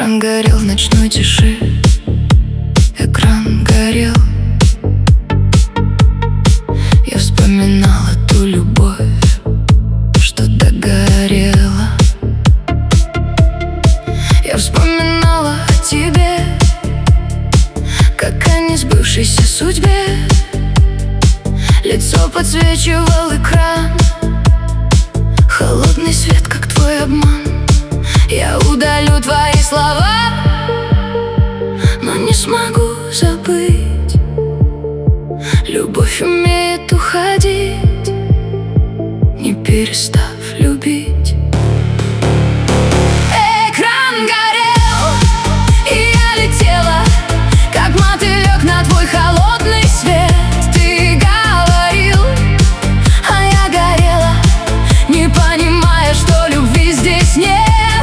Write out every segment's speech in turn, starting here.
Экран горел в ночной тиши. Экран горел. Я вспоминала ту любовь, что догорела. Я вспоминала о тебе, как о несбывшейся судьбе. Лицо подсвечивал экран, холодный свет, как твой обман. Я удалю твои слова, но не смогу забыть. Любовь умеет уходить, не перестав любить. Экран горел, и я летела, как мотылек на твой холодный свет. Ты говорил, а я горела, не понимая, что любви здесь нет.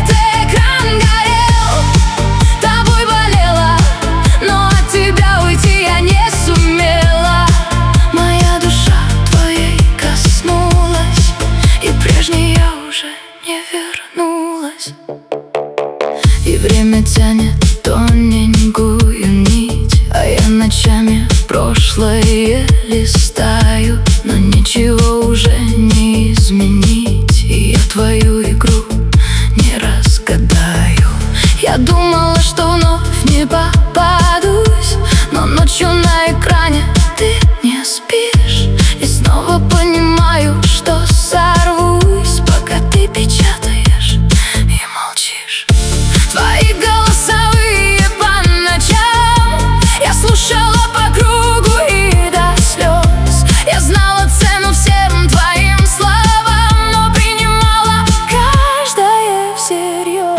И время тянет тоненькую нить, а я ночами прошлое листаю. Но ничего уже не изменить, и я твою игру не разгадаю. Я думала, что вновь не попадусь, но ночью на экране ты не спишь. И снова понимаю, что сорвусь, пока ты печатаешь и молчишь. Твои голосовые по ночам я слушала по кругу и до слез. Я знала цену всем твоим словам, но принимала каждое всерьез.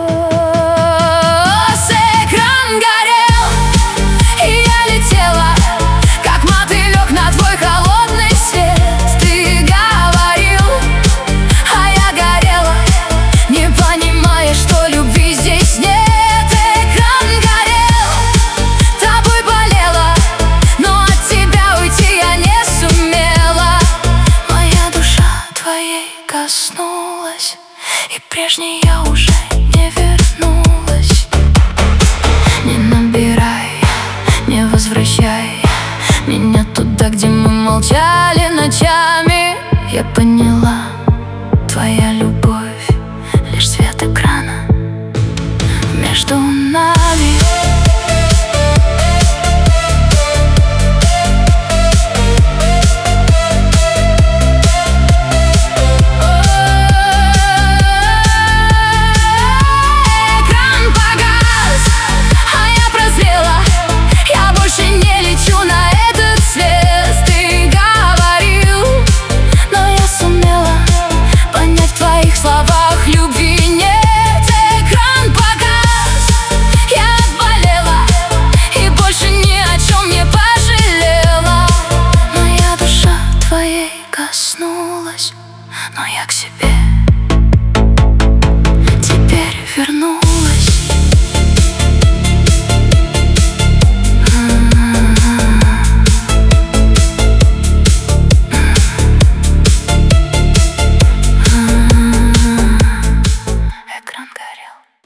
Экран горел, и я летела, как мотылек на твой холодный свет. Ты говорил, а я горела, не понимая, что любви здесь нет. Экран горел, тобой болела, но от тебя уйти я не сумела. Моя душа твоей коснулась, и прежней я уже не вернулась. Не набирай, не возвращай меня туда, где мы молчали ночами. Я поняла,